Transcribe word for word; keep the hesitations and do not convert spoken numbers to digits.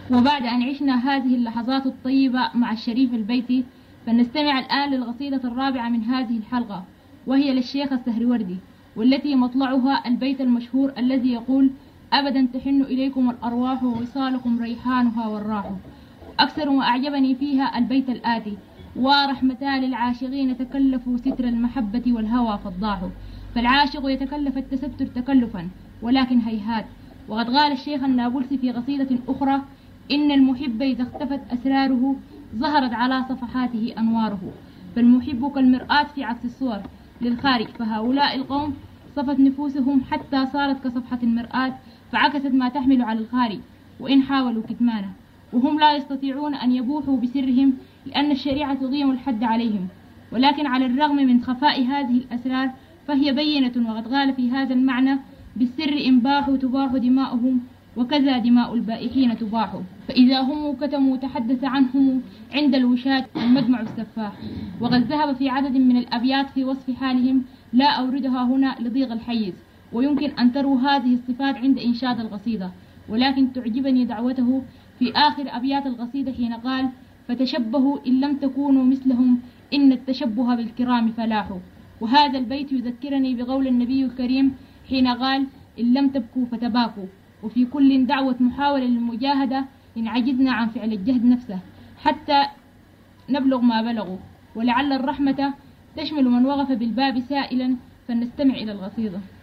وبعد أن عشنا هذه اللحظات الطيبة مع الشريف البيتي، فنستمع الآن للقصيدة الرابعة من هذه الحلقة، وهي للشيخ السهروردي، والتي مطلعها البيت المشهور الذي يقول: أبدا تحن إليكم الأرواح ووصالكم ريحانها والراح. أكثر ما أعجبني فيها البيت الآتي: ورحمتا للعاشقين تكلفوا ستر المحبة والهوى فضاحوا. فالعاشق يتكلف التستر تكلفا، ولكن هيهات. وقد قال الشيخ النابلسي في قصيدة أخرى: إن المحب إذا اختفت أسراره ظهرت على صفحاته أنواره. فالمحب كالمرآة في عكس الصور للخارج، فهؤلاء القوم صفت نفوسهم حتى صارت كصفحة المرآة، فعكست ما تحمل على الخارج وإن حاولوا كتمانه، وهم لا يستطيعون أن يبوحوا بسرهم لأن الشريعة تقيم الحد عليهم. ولكن على الرغم من خفاء هذه الأسرار فهي بينة، وقد قال في هذا المعنى: بالسر إن باحوا تباح دماؤهم، وكذا دماء البائحين تباح. فإذا هم كتموا تحدث عنهم عند الوشاة المدمع السفاح. وقد ذهب في عدد من الأبيات في وصف حالهم، لا أوردها هنا لضيق الحيز، ويمكن أن تروا هذه الصفات عند إنشاد القصيدة. ولكن تعجبني دعوته في آخر أبيات القصيدة حين قال: فتشبهوا إن لم تكونوا مثلهم إن التشبه بالكرام فلاح. وهذا البيت يذكرني بقول النبي الكريم حين قال: إن لم تبكوا فتباكوا. وفي كل دعوة محاولة للمجاهدة إن عجزنا عن فعل الجهد نفسه حتى نبلغ ما بلغوا. ولعل الرحمة تشمل من وقف بالباب سائلا، فلنستمع إلى القصيدة.